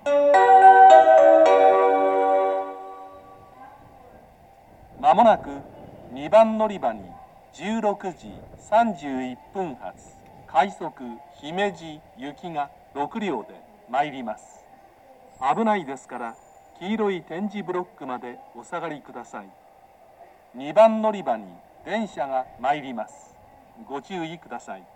まもなく2番乗り場に16時31分発快速姫路行きが6両で参ります。危ないですから黄色い点字ブロックまでお下がりください。2番乗り場に電車が参ります。ご注意ください。